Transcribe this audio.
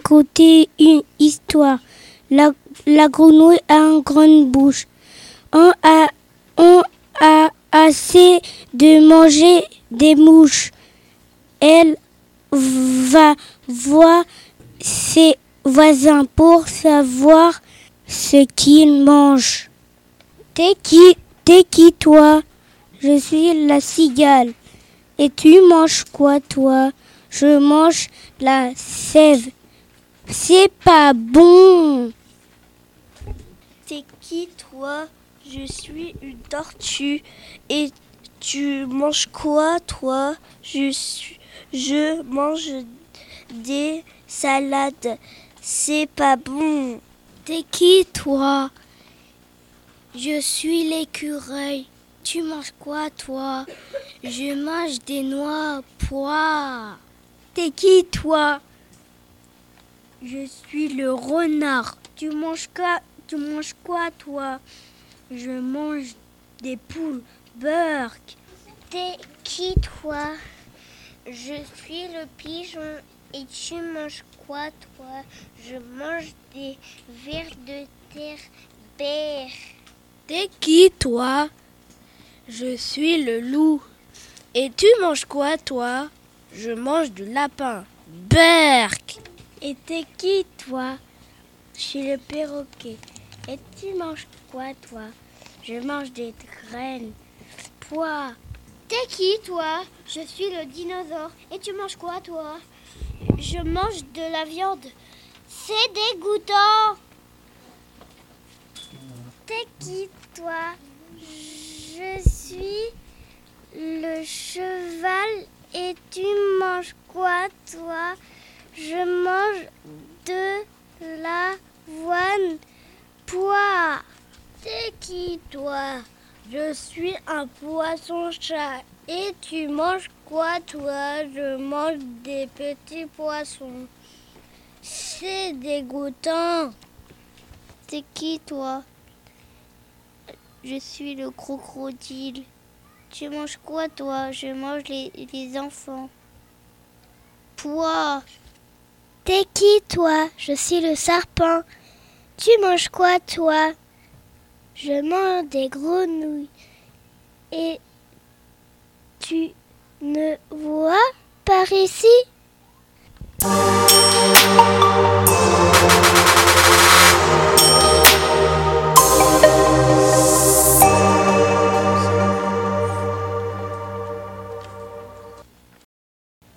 raconter une histoire. La grenouille a une grande bouche. On a assez de manger des mouches. Elle va voir ses voisins pour savoir ce qu'ils mangent. T'es qui toi? Je suis la cigale. Et tu manges quoi toi? Je mange la sève. C'est pas bon. T'es qui toi? Je suis une tortue. Et tu manges quoi toi? Je mange des salades. C'est pas bon. T'es qui toi? Je suis l'écureuil. Tu manges quoi toi? Je mange des noix pois. T'es qui toi? Je suis le renard. Tu manges quoi toi? Je mange des poules. Burk. T'es qui toi? Je suis le pigeon. Et tu manges quoi toi? Je mange des vers de terre verts. T'es qui toi? Je suis le loup. Et tu manges quoi toi? Je mange du lapin. Burk. Et t'es qui toi? Je suis le perroquet. Et tu manges quoi toi? Je mange des graines. Pois. T'es qui toi? Je suis le dinosaure. Et tu manges quoi toi? Je mange de la viande. C'est dégoûtant. T'es qui toi? Je suis le cheval. Et tu manges quoi toi? Je mange de l'avoine. Pois. T'es qui toi? Je suis un poisson-chat. Et tu manges quoi toi? Je mange des petits poissons. C'est dégoûtant. T'es qui toi? Je suis le crocodile. Tu manges quoi toi? Je mange les enfants. Pois. T'es qui toi? Je suis le serpent. Tu manges quoi toi? Je mange des grenouilles. Et tu ne vois par ici?